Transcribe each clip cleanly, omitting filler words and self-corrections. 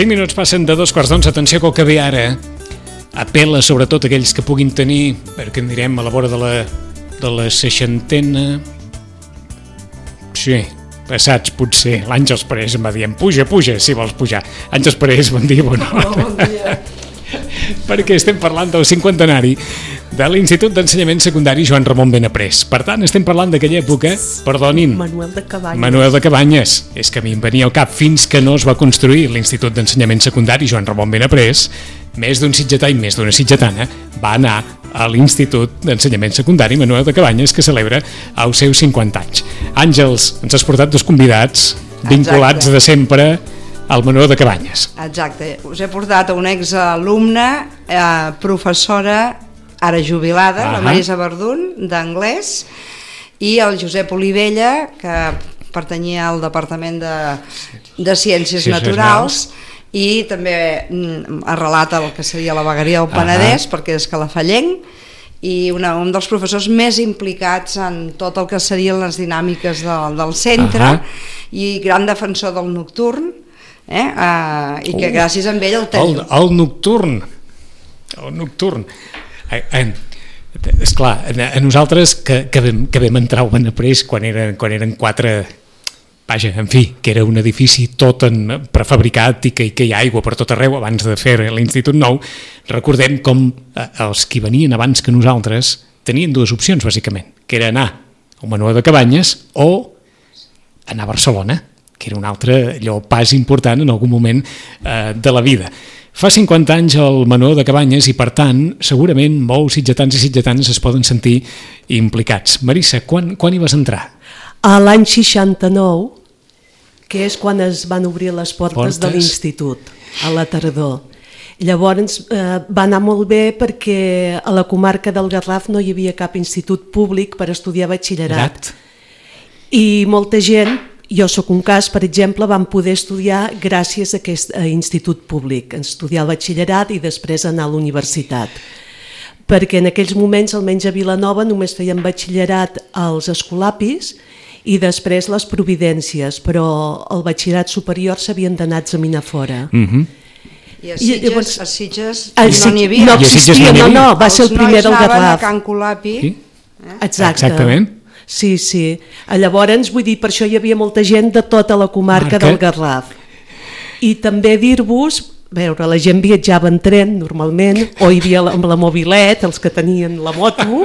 5 minuts passen de 2:15. Atenció que el que ve ara apel·la sobretot a aquells que puguin tenir, perquè en direm a la vora de la 60ena, sí, passats potser. L'Àngels Parés em va dir, puja, si vols pujar. Àngels Parés, bon dia, bon dia. Perquè estem parlant del 50enari de l'Institut d'Ensenyament Secundari Joan Ramon Benaprés. Per tant, estem parlant d'aquella època, perdonin, Manuel de Cabanyes. És que a mi em venia al cap, fins que no es va construir l'Institut d'Ensenyament Secundari Joan Ramon Benaprés, més d'un sitgetà i més d'una sitgetana va anar a l'Institut d'Ensenyament Secundari Manuel de Cabanyes, que celebra els seus 50 anys. Àngels, ens has portat dos convidats vinculats de sempre al Manuel de Cabanyes. Exacte, us he portat a una exalumna, professora, ara jubilada, la Marisa Verdun, d'anglès, i el Josep Olivella, que pertanyia al Departament de Ciències Naturals, i també arrelat el que seria la vegueria del Penedès, perquè és calafallenc, i un dels professors més implicats en tot el que serien les dinàmiques del centre, i gran defensor del nocturn, i que gràcies a ell el tenim. El nocturn. Esclar, a nosaltres que vam entrar al Benaprés quan eren 4, vaja, en fi, que era un edifici tot prefabricat i que hi ha aigua per tot arreu abans de fer l'Institut Nou, recordem com els que venien abans que nosaltres tenien dues opcions, bàsicament, que era anar al Manuel de Cabanyes o anar a Barcelona, que era un altre pas important en algun moment de la vida. Fa 50 anys el Manuel de Cabanyes i, per tant, segurament molts sitgetans i sitgetanes es poden sentir implicats. Marisa, quan hi vas entrar? A l'any 69, que és quan es van obrir les portes de l'institut, a la tardor. Llavors va anar molt bé perquè a la comarca del Garraf no hi havia cap institut públic per estudiar batxillerat. I molta gent, jo sóc un cas, per exemple, vam poder estudiar gràcies a aquest institut públic, estudiar el batxillerat i després anar a la universitat. Perquè en aquells moments, almenys a Vilanova, només feien batxillerat als escolapis i després les providències, però el batxillerat superior s'havien d'anar a examinar fora. I a Sitges no n'hi havia? No existia, no, va ser el primer del Garraf. Els nois anaven a Can Colapi. Exactament. Sí. Llavors, vull dir, per això hi havia molta gent de tota la comarca del Garraf. I també dir-vos, veure, la gent viatjava en tren normalment, o hi havia amb la mobilet, els que tenien la moto,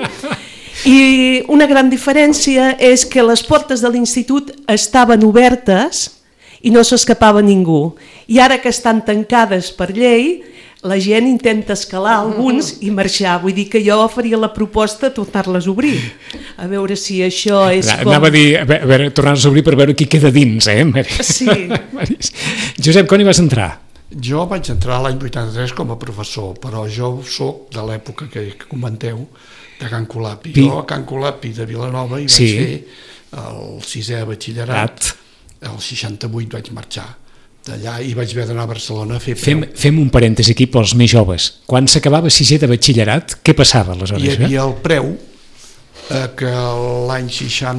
i una gran diferència és que les portes de l'institut estaven obertes i no s'escapava ningú. I ara que estan tancades per llei, la gent intenta escalar alguns i marxar. Vull dir que jo faria la proposta de tornar-les a obrir. A veure si això és com... Anava a dir, tornar-les a obrir per veure qui queda dins, Sí. Josep, quan hi vas entrar? Jo vaig entrar l'any 83 com a professor, però jo soc de l'època que comenteu, de Can Colapi. Jo a Can Colapi de Vilanova hi vaig fer el 6è batxillerat, el 68 vaig marxar d'allà i vaig haver d'anar a Barcelona a fer preu. Fem un parèntesi aquí pels més joves. Quan s'acabava 6è de batxillerat, què passava aleshores? Hi havia el preu, que l'any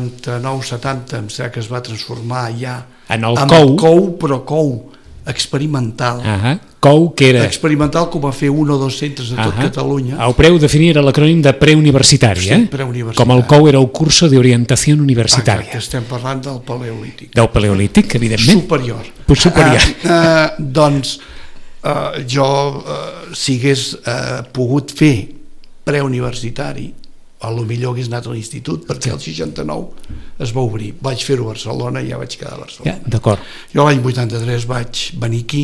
69-70 em sembla que es va transformar ja en el COU, però COU experimental. COU, que era... Experimental, com va fer 1 o 2 centres de tot Catalunya. El preu definir era l'acrònim de preuniversitari, preuniversitari. Com el COU era el curso de orientación universitaria. Exacte, estem parlant del paleolític. Del paleolític, evidentment. Superior. Doncs jo, si hagués pogut fer preuniversitari, potser hagués anat a l'institut, perquè el 69 es va obrir. Vaig fer-ho a Barcelona i ja vaig quedar a Barcelona. D'acord. Jo l'any 83 vaig venir aquí,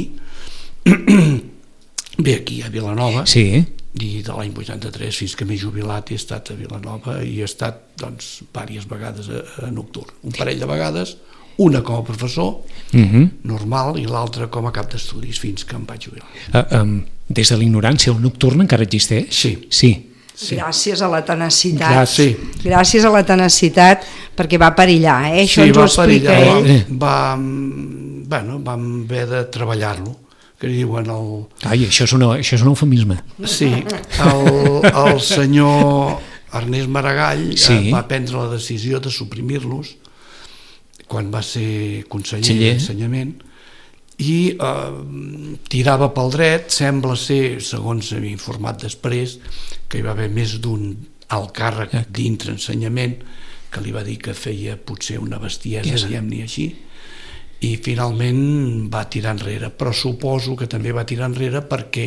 aquí a Vilanova, i de l'any 83 fins que m'he jubilat he estat a Vilanova i he estat, doncs, diverses vegades a nocturn. Un parell de vegades, una com a professor normal i l'altra com a cap d'estudis fins que em vaig jubilar. Des de l'ignorància, el nocturn encara existeix? Sí. Gràcies a la tenacitat. Gràcies a la tenacitat, perquè va perillar, això ens ho explica ell. Vam haver de treballar-lo, que diuen el... Ai, això és un eufemisme. Sí, el senyor Ernest Maragall va prendre la decisió de suprimir-los quan va ser conseller d'Ensenyament i tirava pel dret. Sembla ser, segons havia informat després, que hi va haver més d'un alt càrrec dintre ensenyament que li va dir que feia potser una bestiesa, diguem-ne així, i finalment va tirar enrere, però suposo que també va tirar enrere perquè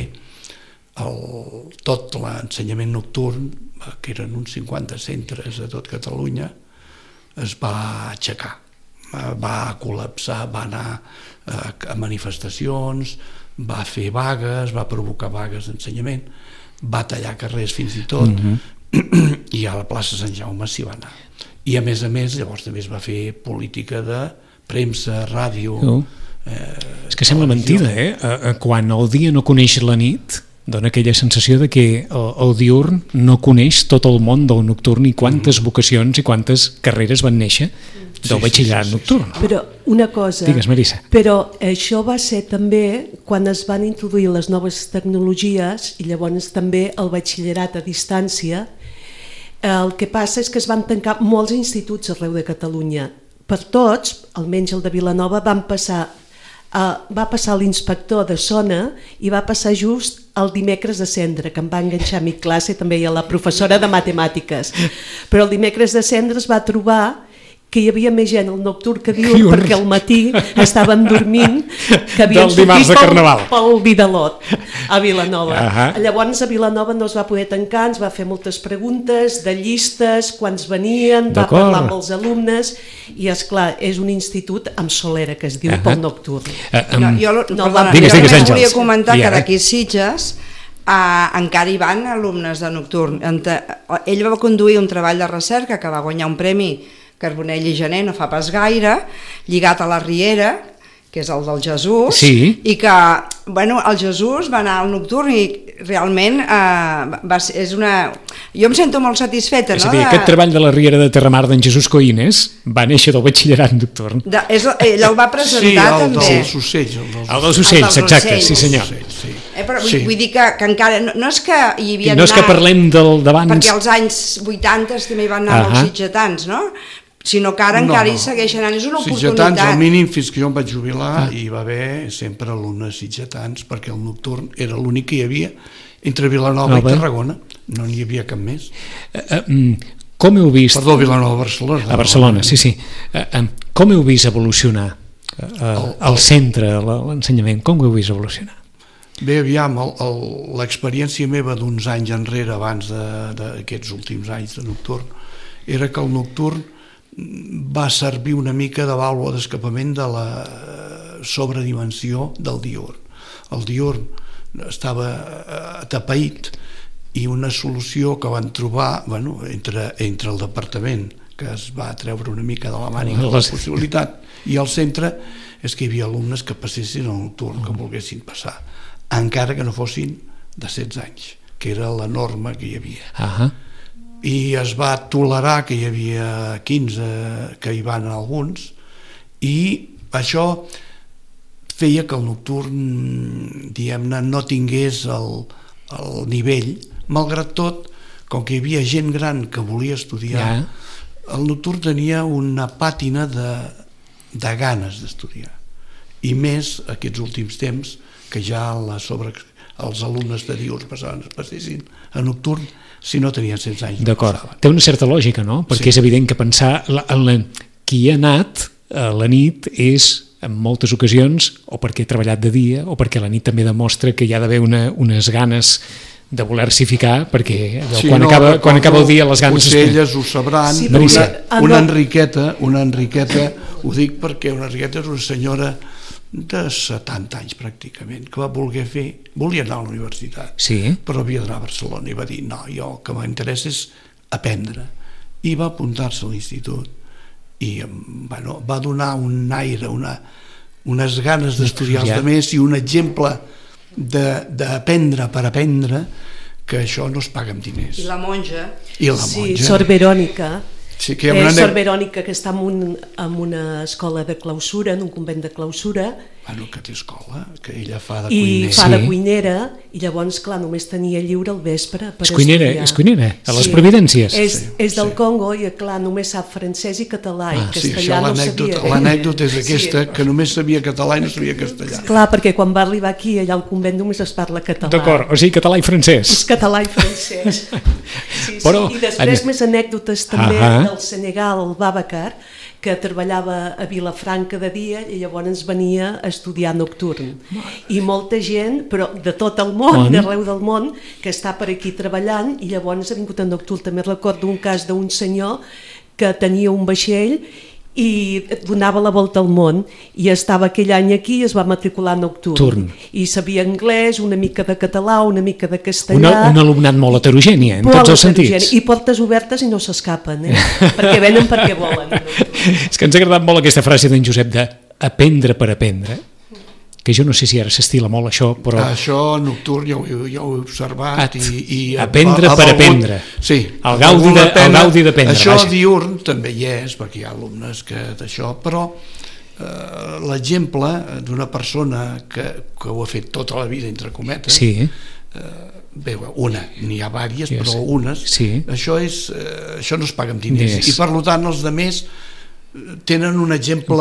tot l'ensenyament nocturn, que eren uns 50 centres a tot Catalunya, es va aixecar, va col·lapsar, va anar a manifestacions, va fer vagues, va provocar vagues d'ensenyament, va tallar carrers fins i tot, i a la plaça Sant Jaume s'hi va anar. I a més, llavors també es va fer política de premsa, ràdio... És que sembla mentida, quan el dia no coneix la nit, dona aquella sensació de que el diurn no coneix tot el món del nocturn i quantes vocacions i quantes carreres van néixer del batxillerat nocturn. Però una cosa... Digues, Marissa. Però això va ser també quan es van introduir les noves tecnologies i llavors també el batxillerat a distància. El que passa és que es van tancar molts instituts arreu de Catalunya. Per tots, almenys el de Vilanova, va passar l'inspector de zona i va passar just el dimecres de cendre, que em va enganxar a mi classe, també hi ha la professora de matemàtiques. Però el dimecres de cendre es va trobar que hi havia més gent al nocturn que diurn, perquè al matí estàvem dormint, que havien sortit pel Vidalot a Vilanova. Llavors a Vilanova no es va poder tancar, ens va fer moltes preguntes de llistes, quants venien, va parlar amb els alumnes, i esclar, és un institut amb solera, que es diu pel nocturn. Jo només volia comentar que d'aquí Sitges encara hi van alumnes de nocturn. Ell va conduir un treball de recerca que va guanyar un premi Carbonell i Gené no fa pas gaire, lligat a la Riera, que és el del Jesús, i que el Jesús va anar al nocturn i realment és una... Jo em sento molt satisfeta. És a dir, aquest treball de la Riera de Terramar d'en Jesús Coïnes va néixer del batxillerat nocturn. Ell el va presentar també. Sí, el dels ocells. El dels ocells, exacte, sí senyor. Però vull dir que encara no és que hi havia anat... No és que parlem del d'abans... Perquè als anys 80 també hi van anar molts sitgetans, no? Sinó que ara encara hi segueix anant, és una oportunitat. Sitgetans, al mínim, fins que jo em vaig jubilar, hi va haver sempre alumnes sitgetans, perquè el nocturn era l'únic que hi havia entre Vilanova i Tarragona, no n'hi havia cap més. Com heu vist... Perdó, Vilanova, Barcelona. A Barcelona, sí. Com heu vist evolucionar el centre, l'ensenyament, com ho heu vist evolucionar? Bé, aviam, l'experiència meva d'uns anys enrere, abans d'aquests últims anys de nocturn, era que el nocturn va servir una mica de vàlua d'escapament de la sobredimensió del diurn. El diurn estava atapeït i una solució que van trobar entre el departament, que es va treure una mica de la màniga la possibilitat, i al centre és que hi havia alumnes que passessin al nocturn, que volguessin passar, encara que no fossin de 16 anys, que era la norma que hi havia. I es va tolerar que hi havia 15 que hi van alguns, i això feia que el nocturn, diguem-ne, no tingués el nivell. Malgrat tot, com que hi havia gent gran que volia estudiar, el nocturn tenia una pàtina de ganes d'estudiar, i més aquests últims temps que ja els alumnes de diurn passessin a nocturn si no tenien 16 anys. D'acord, té una certa lògica, no? Perquè és evident que pensar qui ha anat a la nit és en moltes ocasions o perquè ha treballat de dia o perquè la nit també demostra que hi ha d'haver unes ganes de voler-s'hi ficar, perquè quan acaba el dia les ganes... Potser elles ho sabran. Una Enriqueta, ho dic perquè una Enriqueta és una senyora de 70 anys pràcticament, que va volia anar a la universitat, però havia d'anar a Barcelona, i va dir, no, jo el que m'interessa és aprendre, i va apuntar-se a l'institut, i va donar un aire, unes ganes d'estudiar els altres, i un exemple d'aprendre per aprendre, que això no es paga amb diners. I la monja. Sí, Sor Verònica. Sor Verònica, que està en una escola de clausura, en un convent de clausura, Bueno, que té escola, que ella fa de I cuinera. fa de cuinera, i llavors, clar, només tenia lliure el vespre per És cuinera, a les Providències. És del Congo i, clar, només sap francès i català, i castellà no sabia. L'anècdota és aquesta, que només sabia català i no sabia castellà. Clar, perquè quan va arribar aquí, allà al convent només es parla català. D'acord, o sigui, català i francès. És català i francès. Però, i després més anècdotes també del Senegal, el Babacar, que treballava a Vilafranca de dia i llavors venia a estudiar nocturn. I molta gent, però de tot el món, d'arreu del món, que està per aquí treballant i llavors ha vingut a nocturn. També recordo un cas d'un senyor que tenia un vaixell i donava la volta al món i estava aquell any aquí i es va matricular nocturn. I sabia anglès, una mica de català, una mica de castellà. Un alumnat molt heterogeni, en tots els sentits. I portes obertes i no s'escapen, perquè venen perquè volen. És que ens ha agradat molt aquesta frase d'en Josep d'aprendre per aprendre, que jo no sé si ara s'estila molt això, però... Això nocturn ja ho he observat i aprendre per aprendre. Sí. El gaudi d'aprendre. Això diurn també hi és, perquè hi ha alumnes que d'això, però l'exemple d'una persona que ho ha fet tota la vida, entre cometes, bé, una, n'hi ha diverses, però unes, això no es paga amb diners. I per tant els altres tenen un exemple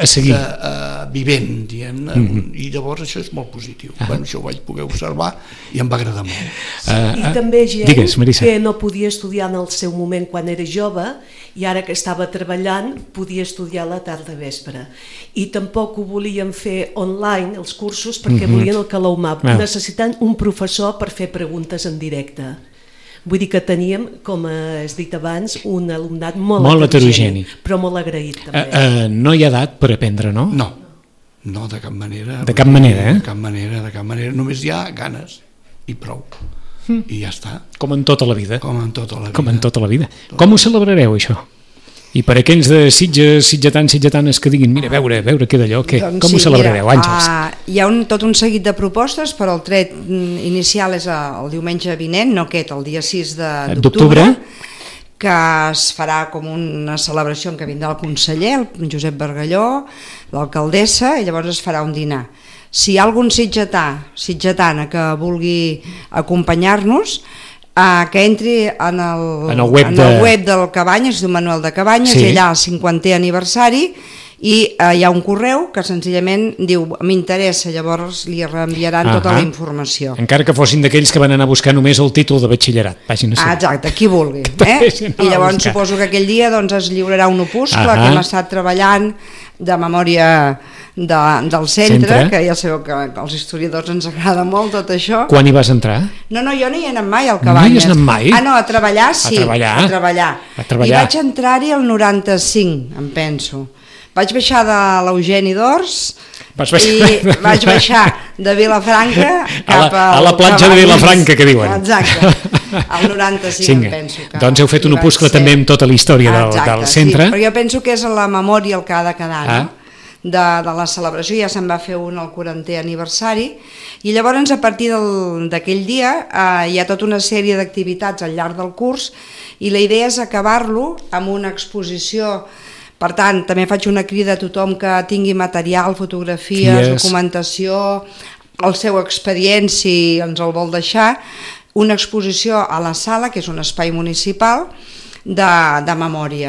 vivent, diguem-ne, i llavors això és molt positiu. Això ho vaig poder observar i em va agradar molt. I també gent que no podia estudiar en el seu moment quan era jove i ara que estava treballant podia estudiar a la tarda vespre. I tampoc ho volien fer online, els cursos, perquè volien el calor humà, necessitant un professor per fer preguntes en directe. Vull dir que teníem, com has dit abans, un alumnat molt heterogeni, però molt agraït també. No hi ha edat per aprendre, no? No, de cap manera. De cap manera, De cap manera, només hi ha ganes i prou. I ja està. Com en tota la vida. Com en tota la vida. Com ho celebrareu, això? I per aquells de Sitges, sitgetanes que diguin, mira, a veure què d'allò, com ho celebrareu, Àngels? Hi ha tot un seguit de propostes, però el tret inicial és el diumenge vinent, no aquest, el dia 6 d'octubre, que es farà com una celebració en què vindrà el conseller, el Josep Bargalló, l'alcaldessa, i llavors es farà un dinar. Si hi ha algun sitgetana que vulgui acompanyar-nos, que entri en el web del Cabanyes, d'un Manuel de Cabanyes, i allà el 50è aniversari, i hi ha un correu que senzillament diu m'interessa, llavors li reenviaran tota la informació. Encara que fossin d'aquells que van anar a buscar només el títol de batxillerat, pàgina 5. Exacte, qui vulgui. I llavors suposo que aquell dia es lliurarà un opuscle que hem estat treballant de memòria del centre, que ja sabeu que als historiadors ens agrada molt tot això. Quan hi vas entrar? No, jo no hi he anat mai al Cabanyes. No hi has anat mai? No, a treballar sí, a treballar. I vaig entrar-hi el 95, em penso. Vaig baixar de l'Eugeni d'Ors i vaig baixar de Vilafranca cap a la platja de Vilafranca, que diuen. Exacte, al 95 em penso. Doncs heu fet un opuscle també amb tota la història del centre. Però jo penso que és la memòria el que ha de quedar, no? De la celebració, ja se'n va fer un al 40è aniversari, i llavors a partir d'aquell dia hi ha tota una sèrie d'activitats al llarg del curs, i la idea és acabar-lo amb una exposició. Per tant, també faig una crida a tothom que tingui material, fotografies, documentació, el seu expedient, si ens el vol deixar, una exposició a la sala, que és un espai municipal, de memòria.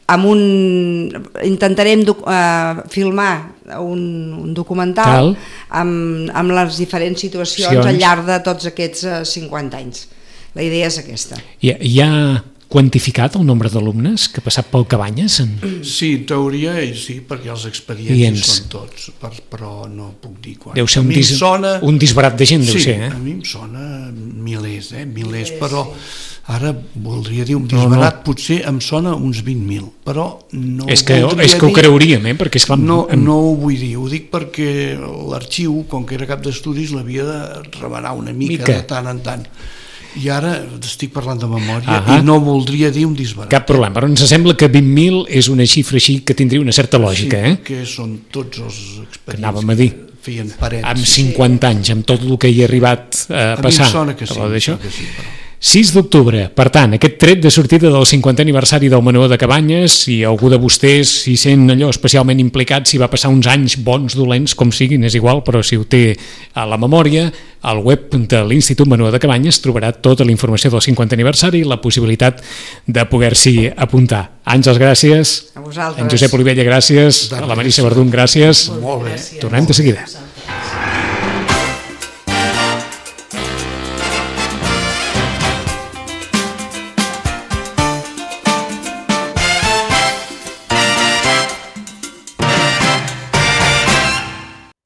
Intentarem filmar un documental amb les diferents situacions al llarg de tots aquests 50 anys. La idea és aquesta. Hi ha quantificat el nombre d'alumnes que ha passat pel Cabanyes? Sí, en teoria sí, perquè els expedients són tots, però no puc dir quan. Deu ser un disbarat de gent, deu ser. Sí, a mi em sona milers, però ara voldria dir un disbarat, potser em sona uns 20.000, però no és que ho creuríem, perquè esclar... No ho vull dir, ho dic perquè l'arxiu, com que era cap d'estudis, l'havia de remenar una mica de tant en tant. I ara estic parlant de memòria i no voldria dir un disbarat. Cap problema, però ens sembla que 20.000 és una xifra així que tindria una certa lògica. Sí, que són tots els expedients que anàvem a dir. Feien parets. Amb 50 anys, amb tot el que hi ha arribat a passar. A mi em sona que sí. 6 d'octubre, per tant, aquest tret de sortida del 50è aniversari del Menuó de Cabanyes, si algú de vostès s'hi sent allò especialment implicat, si va passar uns anys bons, dolents, com siguin, és igual, però si ho té a la memòria, al web de l'Institut Menuó de Cabanyes trobarà tota la informació del 50è aniversari i la possibilitat de poder-s'hi apuntar. Àngels, gràcies. A vosaltres. En Josep Olivella, gràcies. A la Marisa Verdun, gràcies. Molt bé. Tornem de seguida.